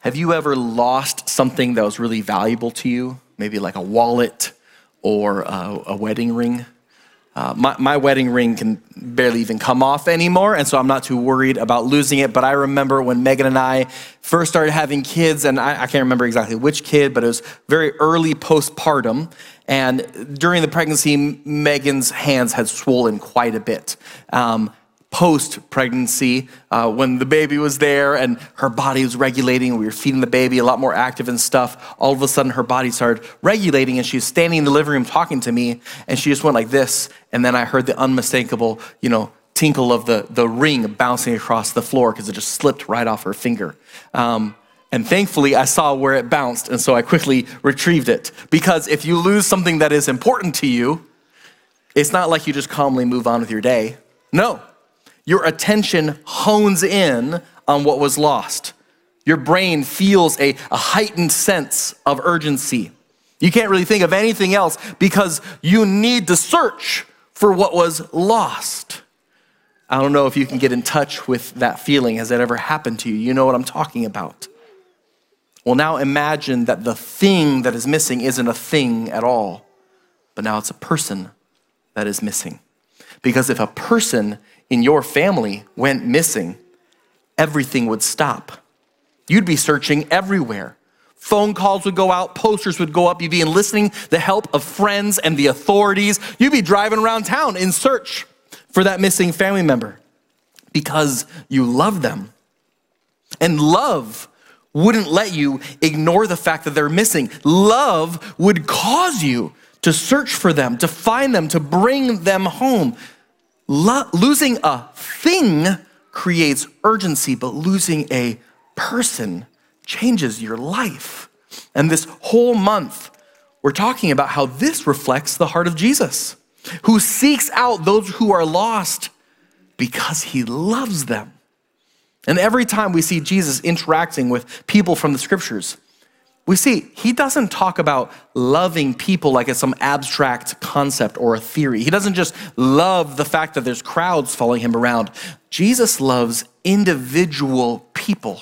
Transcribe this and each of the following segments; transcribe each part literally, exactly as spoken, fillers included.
Have you ever lost something that was really valuable to you? Maybe like a wallet or a, a wedding ring? Uh, my, my wedding ring can barely even come off anymore, and so I'm not too worried about losing it. But I remember when Megan and I first started having kids, and I, I can't remember exactly which kid, but it was very early postpartum. And during the pregnancy, Megan's hands had swollen quite a bit. Um, Post-pregnancy, uh, when the baby was there and her body was regulating, we were feeding the baby a lot more active and stuff, all of a sudden her body started regulating and she was standing in the living room talking to me and she just went like this. And then I heard the unmistakable, you know, tinkle of the, the ring bouncing across the floor because it just slipped right off her finger. Um, and thankfully I saw where it bounced, and so I quickly retrieved it. Because if you lose something that is important to you, it's not like you just calmly move on with your day. No. Your attention hones in on what was lost. Your brain feels a, a heightened sense of urgency. You can't really think of anything else because you need to search for what was lost. I don't know if you can get in touch with that feeling. Has that ever happened to you? You know what I'm talking about. Well, now imagine that the thing that is missing isn't a thing at all, but now it's a person that is missing. Because if a person in your family went missing, everything would stop. You'd be searching everywhere. Phone calls would go out, posters would go up, you'd be enlisting the help of friends and the authorities. You'd be driving around town in search for that missing family member because you love them. And love wouldn't let you ignore the fact that they're missing. Love would cause you to search for them, to find them, to bring them home. Lo- losing a thing creates urgency, but losing a person changes your life. And this whole month, we're talking about how this reflects the heart of Jesus, who seeks out those who are lost because he loves them. And every time we see Jesus interacting with people from the scriptures, we see he doesn't talk about loving people like it's some abstract concept or a theory. He doesn't just love the fact that there's crowds following him around. Jesus loves individual people.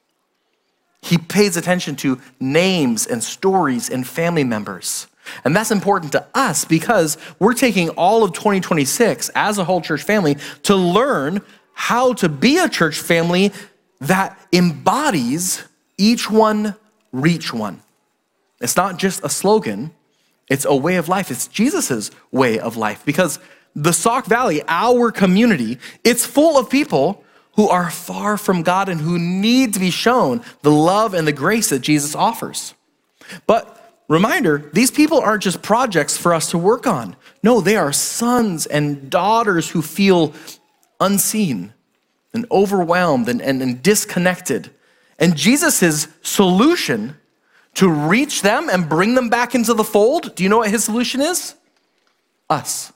He pays attention to names and stories and family members. And that's important to us because we're taking all of twenty twenty-six as a whole church family to learn how to be a church family that embodies each one reach one. It's not just a slogan, it's a way of life. It's Jesus's way of life because the Sauk Valley, our community, it's full of people who are far from God and who need to be shown the love and the grace that Jesus offers. But reminder, these people aren't just projects for us to work on. No, they are sons and daughters who feel unseen and overwhelmed and, and, and disconnected. And Jesus' solution to reach them and bring them back into the fold, do you know what his solution is? Us.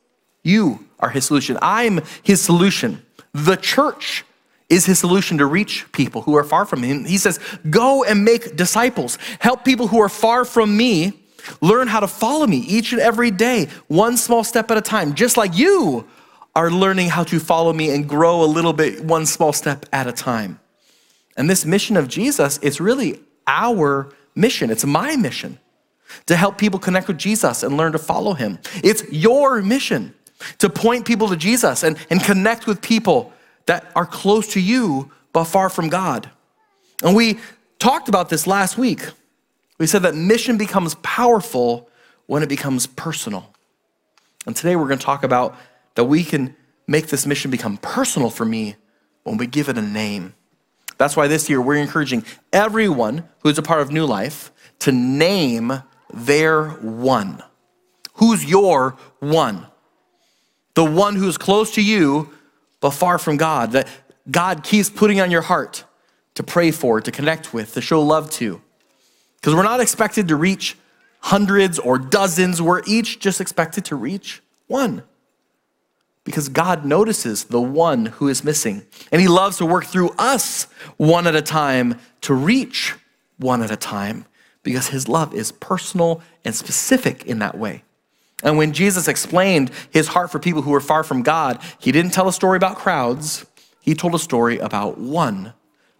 You are his solution. I'm his solution. The church is his solution to reach people who are far from him. He says, go and make disciples. Help people who are far from me learn how to follow me each and every day, one small step at a time, just like you are learning how to follow me and grow a little bit, one small step at a time. And this mission of Jesus is really our mission. It's my mission to help people connect with Jesus and learn to follow him. It's your mission to point people to Jesus and, and connect with people that are close to you but far from God. And we talked about this last week. We said that mission becomes powerful when it becomes personal. And today we're going to talk about that we can make this mission become personal for me when we give it a name. That's why this year we're encouraging everyone who's a part of New Life to name their one. Who's your one? The one who's close to you but far from God, that God keeps putting on your heart to pray for, to connect with, to show love to. Because we're not expected to reach hundreds or dozens. We're each just expected to reach one. Because God notices the one who is missing. And he loves to work through us one at a time to reach one at a time. Because his love is personal and specific in that way. And when Jesus explained his heart for people who were far from God, he didn't tell a story about crowds. He told a story about one,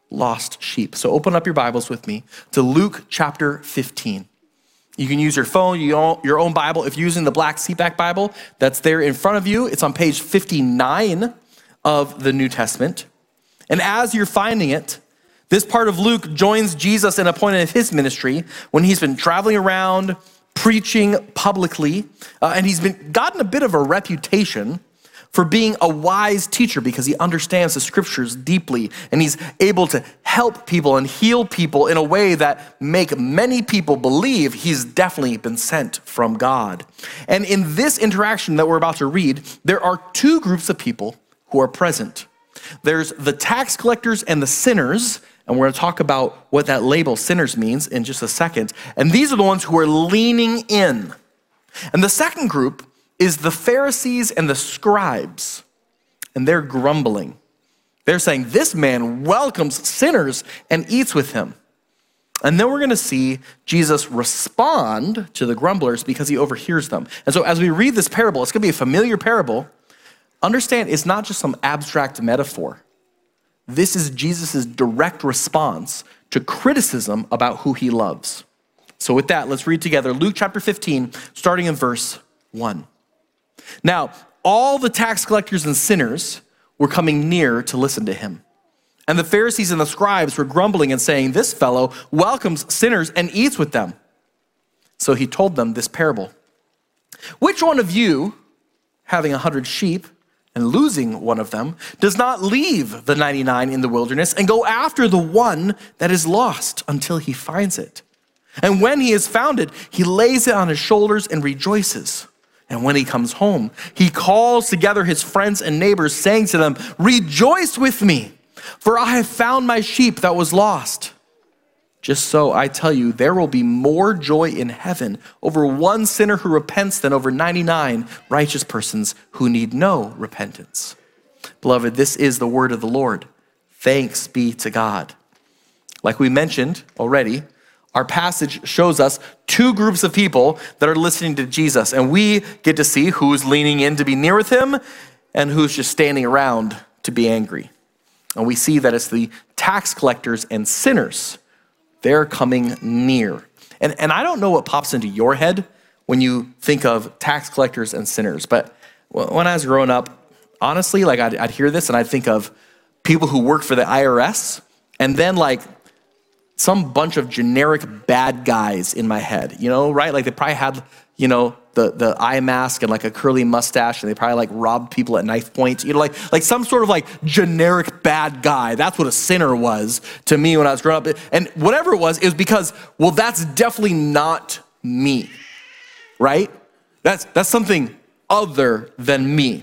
lost sheep. So open up your Bibles with me to Luke chapter fifteen. You can use your phone, your own Bible. If you're using the black seatback Bible that's there in front of you, it's on page fifty-nine of the New Testament. And as you're finding it, this part of Luke joins Jesus in a point of his ministry when he's been traveling around, preaching publicly, uh, and he's been gotten a bit of a reputation for being a wise teacher because he understands the scriptures deeply and he's able to help people and heal people in a way that make many people believe he's definitely been sent from God. And in this interaction that we're about to read, there are two groups of people who are present. There's the tax collectors and the sinners, and we're going to talk about what that label sinners means in just a second. And these are the ones who are leaning in. And the second group is the Pharisees and the scribes, and they're grumbling. They're saying, this man welcomes sinners and eats with him. And then we're going to see Jesus respond to the grumblers because he overhears them. And so as we read this parable, it's going to be a familiar parable. Understand, it's not just some abstract metaphor. This is Jesus' direct response to criticism about who he loves. So with that, let's read together Luke chapter fifteen, starting in verse one. Now, all the tax collectors and sinners were coming near to listen to him. And the Pharisees and the scribes were grumbling and saying, this fellow welcomes sinners and eats with them. So he told them this parable. Which one of you, having a hundred sheep and losing one of them, does not leave the ninety-nine in the wilderness and go after the one that is lost until he finds it? And when he has found it, he lays it on his shoulders and rejoices. And when he comes home, he calls together his friends and neighbors, saying to them, rejoice with me, for I have found my sheep that was lost. Just so I tell you, there will be more joy in heaven over one sinner who repents than over ninety-nine righteous persons who need no repentance. Beloved, this is the word of the Lord. Thanks be to God. Like we mentioned already, our passage shows us two groups of people that are listening to Jesus, and we get to see who's leaning in to be near with him and who's just standing around to be angry. And we see that it's the tax collectors and sinners. They're coming near. And, and I don't know what pops into your head when you think of tax collectors and sinners, but when I was growing up, honestly, like I'd, I'd hear this and I'd think of people who work for the I R S and then like some bunch of generic bad guys in my head, you know, right? Like they probably had, you know, the, the eye mask and like a curly mustache, and they probably like robbed people at knife point, you know, like, like some sort of like generic bad guy. That's what a sinner was to me when I was growing up. And whatever it was, it was because, well, that's definitely not me, right? That's, that's something other than me.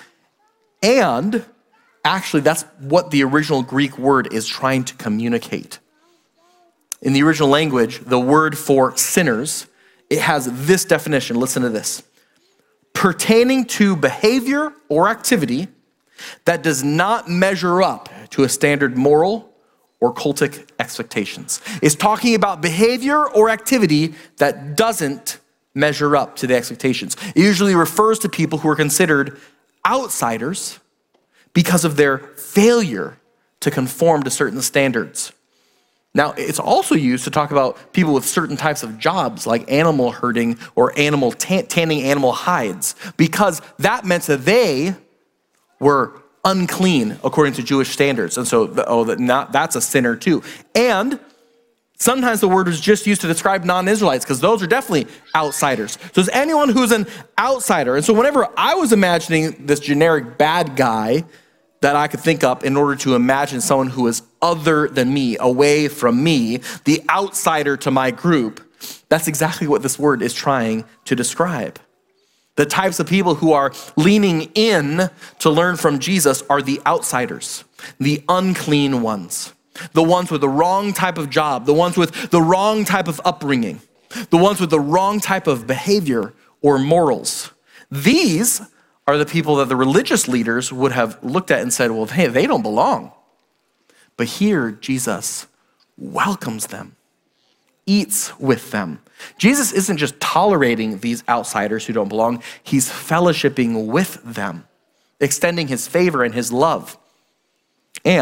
And actually, that's what the original Greek word is trying to communicate. In the original language, the word for sinners, it has this definition. Listen to this. Pertaining to behavior or activity that does not measure up to a standard moral or cultic expectations. It's talking about behavior or activity that doesn't measure up to the expectations. It usually refers to people who are considered outsiders because of their failure to conform to certain standards. Now, it's also used to talk about people with certain types of jobs like animal herding or animal tan- tanning animal hides, because that meant that they were unclean according to Jewish standards. And so, oh, that not, that's a sinner too. And sometimes the word is just used to describe non-Israelites because those are definitely outsiders. So it's anyone who's an outsider. And so whenever I was imagining this generic bad guy that I could think up in order to imagine someone who is other than me, away from me, the outsider to my group, that's exactly what this word is trying to describe. The types of people who are leaning in to learn from Jesus are the outsiders, the unclean ones, the ones with the wrong type of job, the ones with the wrong type of upbringing, the ones with the wrong type of behavior or morals. These are the people that the religious leaders would have looked at and said, well, hey, they don't belong. But here, Jesus welcomes them, eats with them. Jesus isn't just tolerating these outsiders who don't belong. He's fellowshipping with them, extending his favor and his love. And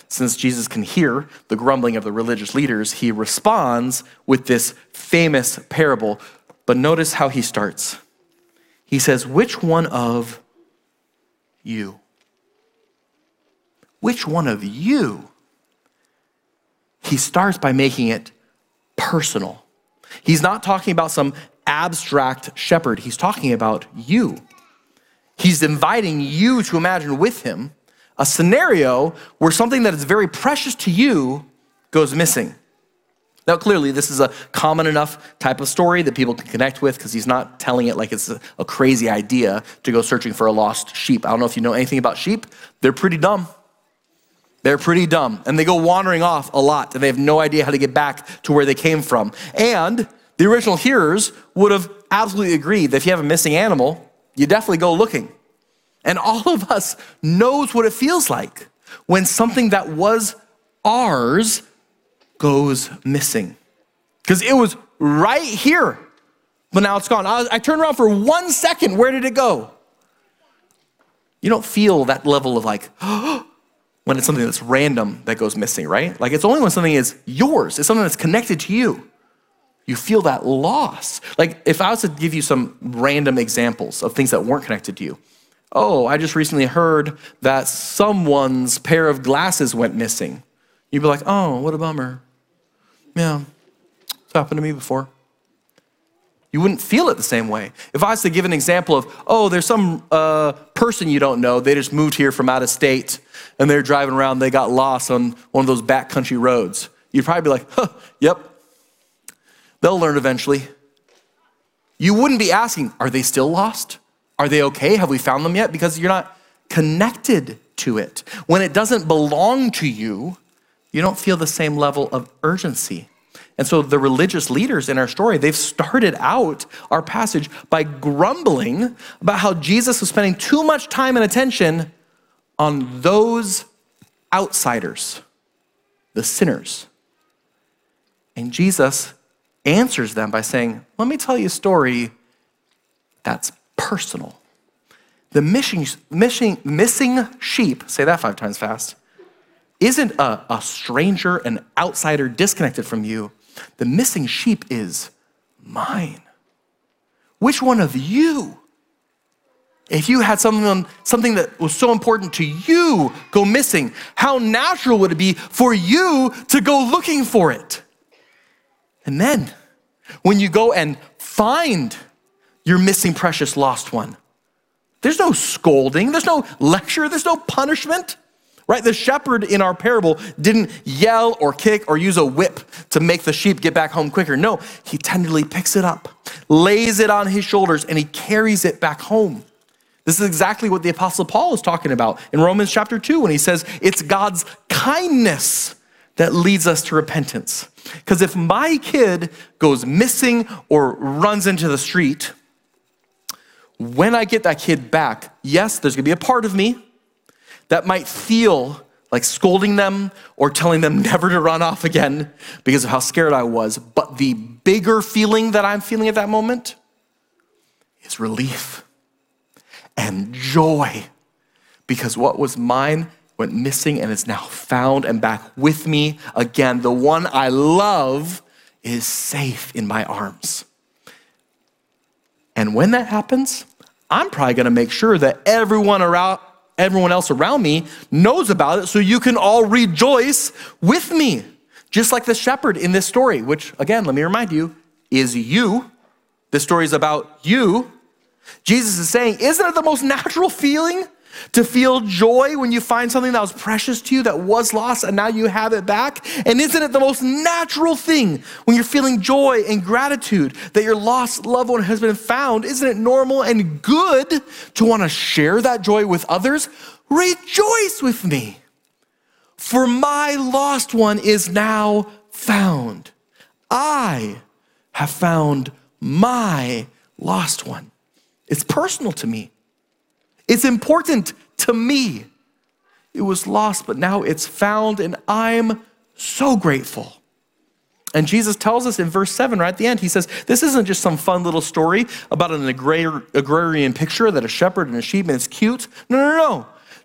since Jesus can hear the grumbling of the religious leaders, he responds with this famous parable. But notice how he starts. He says, which one of you? Which one of you? He starts by making it personal. He's not talking about some abstract shepherd. He's talking about you. He's inviting you to imagine with him a scenario where something that is very precious to you goes missing. Now, clearly, this is a common enough type of story that people can connect with because he's not telling it like it's a, a crazy idea to go searching for a lost sheep. I don't know if you know anything about sheep. They're pretty dumb. They're pretty dumb, and they go wandering off a lot, and they have no idea how to get back to where they came from. And the original hearers would have absolutely agreed that if you have a missing animal, you definitely go looking. And all of us knows what it feels like when something that was ours goes missing. Because it was right here, but now it's gone. I, I turned around for one second. Where did it go? You don't feel that level of like, oh, when it's something that's random that goes missing, right? Like it's only when something is yours. It's something that's connected to you. You feel that loss. Like if I was to give you some random examples of things that weren't connected to you. Oh, I just recently heard that someone's pair of glasses went missing. You'd be like, oh, what a bummer. Yeah, it's happened to me before. You wouldn't feel it the same way. If I was to give an example of, oh, there's some uh, person you don't know, they just moved here from out of state, and they're driving around, they got lost on one of those backcountry roads. You'd probably be like, huh, yep, they'll learn eventually. You wouldn't be asking, are they still lost? Are they okay? Have we found them yet? Because you're not connected to it. When it doesn't belong to you, you don't feel the same level of urgency. And so the religious leaders in our story, they've started out our passage by grumbling about how Jesus was spending too much time and attention on those outsiders, the sinners. And Jesus answers them by saying, let me tell you a story that's personal. The missing, missing, missing sheep, say that five times fast, isn't a, a stranger, an outsider disconnected from you. The missing sheep is mine. Which one of you, if you had something, something that was so important to you go missing, how natural would it be for you to go looking for it? And then when you go and find your missing precious lost one, there's no scolding, there's no lecture, there's no punishment. Right? The shepherd in our parable didn't yell or kick or use a whip to make the sheep get back home quicker. No, he tenderly picks it up, lays it on his shoulders, and he carries it back home. This is exactly what the Apostle Paul is talking about in Romans chapter two when he says it's God's kindness that leads us to repentance. Because if my kid goes missing or runs into the street, when I get that kid back, yes, there's going to be a part of me that might feel like scolding them or telling them never to run off again because of how scared I was. But the bigger feeling that I'm feeling at that moment is relief and joy because what was mine went missing and is now found and back with me again. The one I love is safe in my arms. And when that happens, I'm probably gonna make sure that everyone around Everyone else around me knows about it so you can all rejoice with me. Just like the shepherd in this story, which again, let me remind you, is you. This story is about you. Jesus is saying, isn't it the most natural feeling to feel joy when you find something that was precious to you that was lost and now you have it back? And isn't it the most natural thing when you're feeling joy and gratitude that your lost loved one has been found? Isn't it normal and good to want to share that joy with others? Rejoice with me, for my lost one is now found. I have found my lost one. It's personal to me. It's important to me. It was lost, but now it's found, and I'm so grateful. And Jesus tells us in verse seven, right at the end, he says, this isn't just some fun little story about an agrar- agrarian picture that a shepherd and a sheep, and it's cute. No, no, no.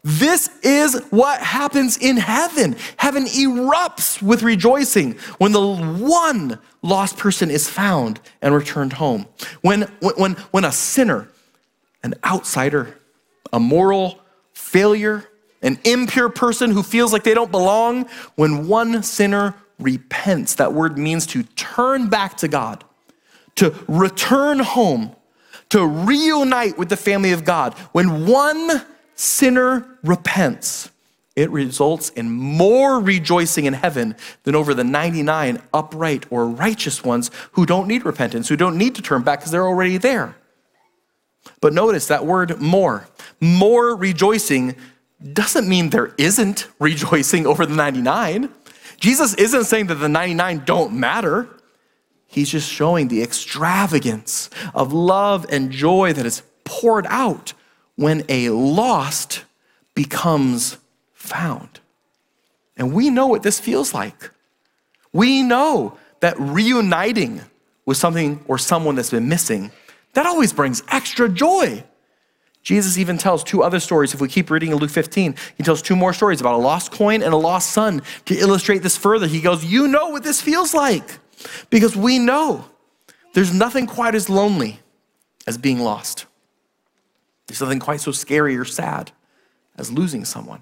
This is what happens in heaven. Heaven erupts with rejoicing when the one lost person is found and returned home. When, when, when a sinner, an outsider, a moral failure, an impure person who feels like they don't belong, when one sinner repents, that word means to turn back to God, to return home, to reunite with the family of God. When one sinner repents, it results in more rejoicing in heaven than over the ninety-nine upright or righteous ones who don't need repentance, who don't need to turn back because they're already there. But notice that word more. More rejoicing doesn't mean there isn't rejoicing over the ninety-nine. Jesus isn't saying that the ninety-nine don't matter. He's just showing the extravagance of love and joy that is poured out when a lost becomes found. And we know what this feels like. We know that reuniting with something or someone that's been missing, that always brings extra joy. Jesus even tells two other stories. If we keep reading in Luke fifteen, he tells two more stories about a lost coin and a lost son to illustrate this further. He goes, you know what this feels like, because we know there's nothing quite as lonely as being lost. There's nothing quite so scary or sad as losing someone.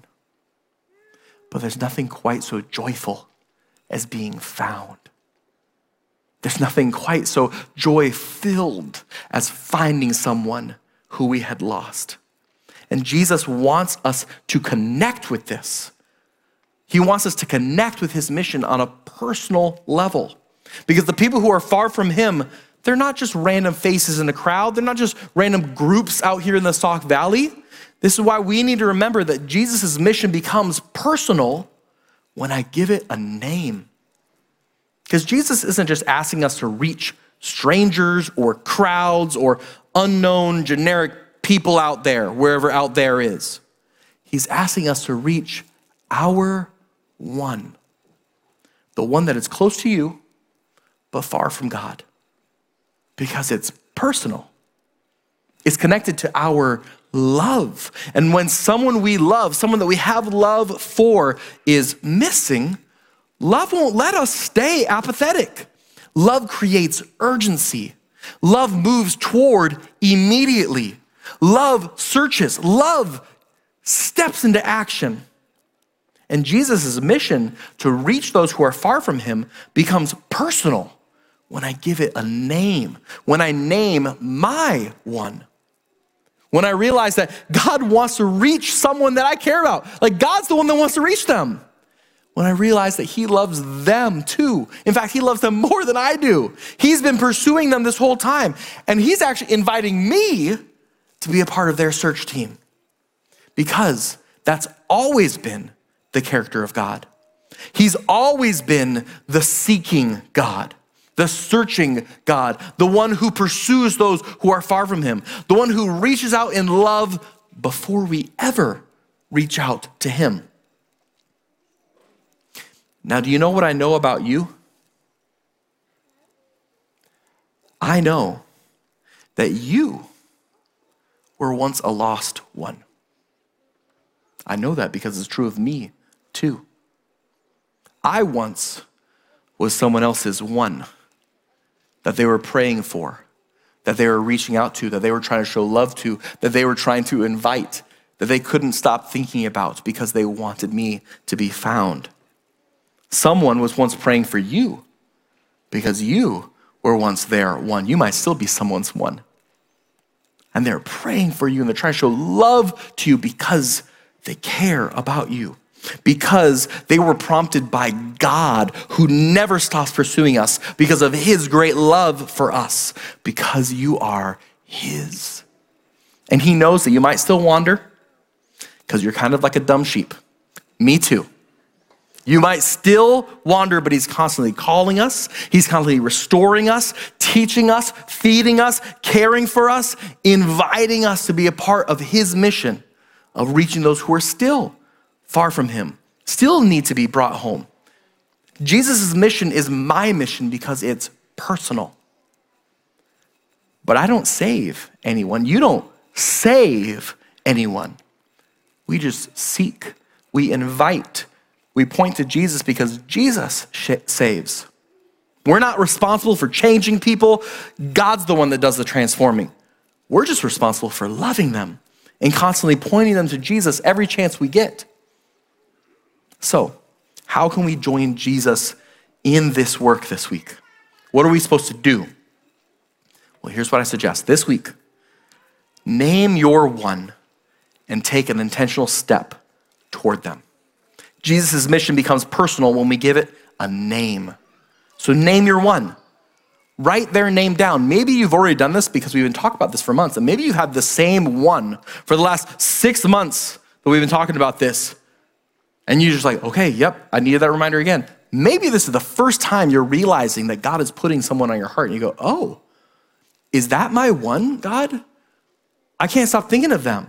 But there's nothing quite so joyful as being found. There's nothing quite so joy-filled as finding someone who we had lost. And Jesus wants us to connect with this. He wants us to connect with his mission on a personal level. Because the people who are far from him, they're not just random faces in the crowd. They're not just random groups out here in the Sauk Valley. This is why we need to remember that Jesus' mission becomes personal when I give it a name. Because Jesus isn't just asking us to reach strangers or crowds or unknown generic people out there, wherever out there is. He's asking us to reach our one, the one that is close to you, but far from God. Because it's personal. It's connected to our love. And when someone we love, someone that we have love for is missing, love won't let us stay apathetic. Love creates urgency. Love moves toward immediately. Love searches. Love steps into action. And Jesus' mission to reach those who are far from him becomes personal when I give it a name, when I name my one. When I realize that God wants to reach someone that I care about. Like God's the one that wants to reach them. When I realize that he loves them too. In fact, he loves them more than I do. He's been pursuing them this whole time. And he's actually inviting me to be a part of their search team. Because that's always been the character of God. He's always been the seeking God, the searching God, the one who pursues those who are far from him, the one who reaches out in love before we ever reach out to him. Now, do you know what I know about you? I know that you were once a lost one. I know that because it's true of me too. I once was someone else's one that they were praying for, that they were reaching out to, that they were trying to show love to, that they were trying to invite, that they couldn't stop thinking about because they wanted me to be found. Someone was once praying for you because you were once their one. You might still be someone's one. And they're praying for you and they're trying to show love to you because they care about you. Because they were prompted by God who never stops pursuing us because of his great love for us, because you are his. And he knows that you might still wander because you're kind of like a dumb sheep. Me too. You might still wander, but he's constantly calling us. He's constantly restoring us, teaching us, feeding us, caring for us, inviting us to be a part of his mission of reaching those who are still far from him, still need to be brought home. Jesus' mission is my mission because it's personal. But I don't save anyone. You don't save anyone. We just seek, we invite, we point to Jesus because Jesus saves. We're not responsible for changing people. God's the one that does the transforming. We're just responsible for loving them and constantly pointing them to Jesus every chance we get. So, how can we join Jesus in this work this week? What are we supposed to do? Well, here's what I suggest. This week, name your one and take an intentional step toward them. Jesus' mission becomes personal when we give it a name. So name your one. Write their name down. Maybe you've already done this because we've been talking about this for months, and maybe you've had the same one for the last six months that we've been talking about this. And you're just like, okay, yep, I needed that reminder again. Maybe this is the first time you're realizing that God is putting someone on your heart, and you go, oh, is that my one, God? I can't stop thinking of them.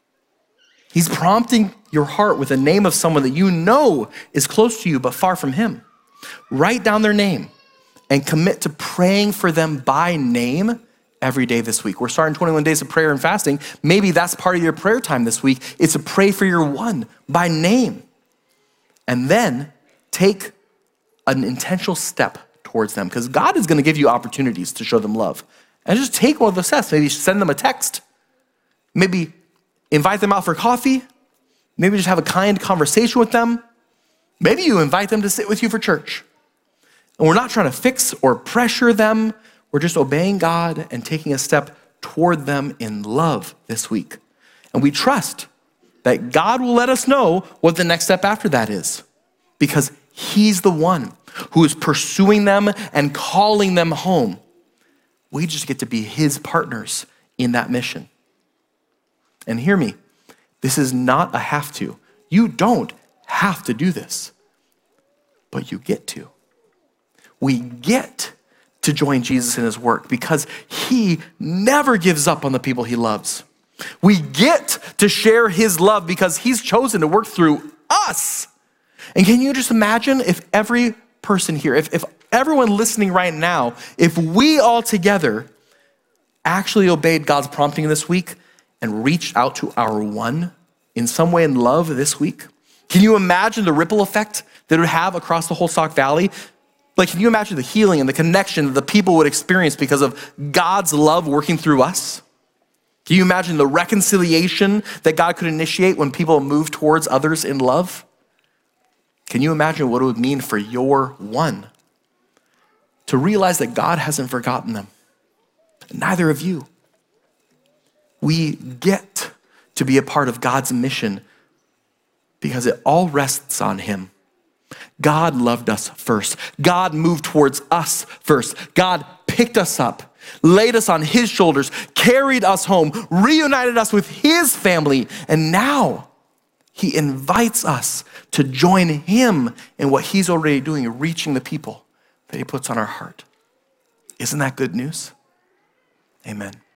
He's prompting your heart with a name of someone that you know is close to you but far from him. Write down their name and commit to praying for them by name every day this week. We're starting twenty-one days of prayer and fasting. Maybe that's part of your prayer time this week. It's to pray for your one by name. And then take an intentional step towards them, because God is going to give you opportunities to show them love. And just take one of those steps. Maybe send them a text. Maybe invite them out for coffee. Maybe just have a kind conversation with them. Maybe you invite them to sit with you for church. And we're not trying to fix or pressure them. We're just obeying God and taking a step toward them in love this week. And we trust that God will let us know what the next step after that is, because he's the one who is pursuing them and calling them home. We just get to be his partners in that mission. And hear me, this is not a have to. You don't have to do this, but you get to. We get to join Jesus in his work because he never gives up on the people he loves. We get to share his love because he's chosen to work through us. And can you just imagine if every person here, if, if everyone listening right now, if we all together actually obeyed God's prompting this week and reached out to our one in some way in love this week? Can you imagine the ripple effect that it would have across the whole Sauk Valley? Like, can you imagine the healing and the connection that the people would experience because of God's love working through us? Can you imagine the reconciliation that God could initiate when people move towards others in love? Can you imagine what it would mean for your one to realize that God hasn't forgotten them? Neither have you. We get to be a part of God's mission because it all rests on him. God loved us first. God moved towards us first. God picked us up, laid us on his shoulders, carried us home, reunited us with his family, and now he invites us to join him in what he's already doing, reaching the people that he puts on our heart. Isn't that good news? Amen.